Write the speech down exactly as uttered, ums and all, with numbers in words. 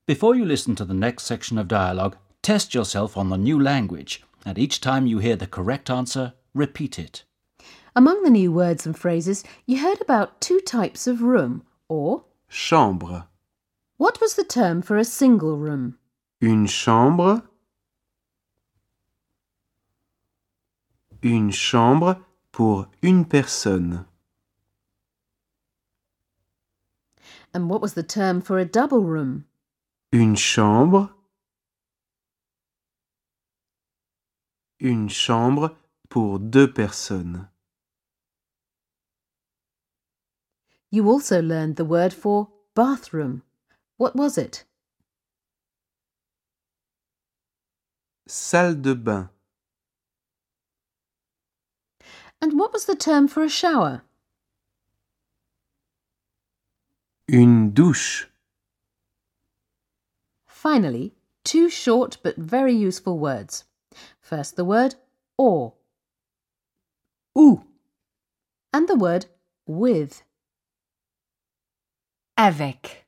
Before you listen to the next section of dialogue, test yourself on the new language, and each time you hear the correct answer, repeat it. Among the new words and phrases, you heard about two types of room, or chambre. what was the term for a single room? Une chambre. Une chambre pour une personne. And what was the term for a double room? Une chambre. Une chambre pour deux personnes. You also learned the word for bathroom. What was it? Salle de bain. And what was the term for a shower? Une douche. Finally, two short but very useful words. First the word or, Où? and the word with. Avec.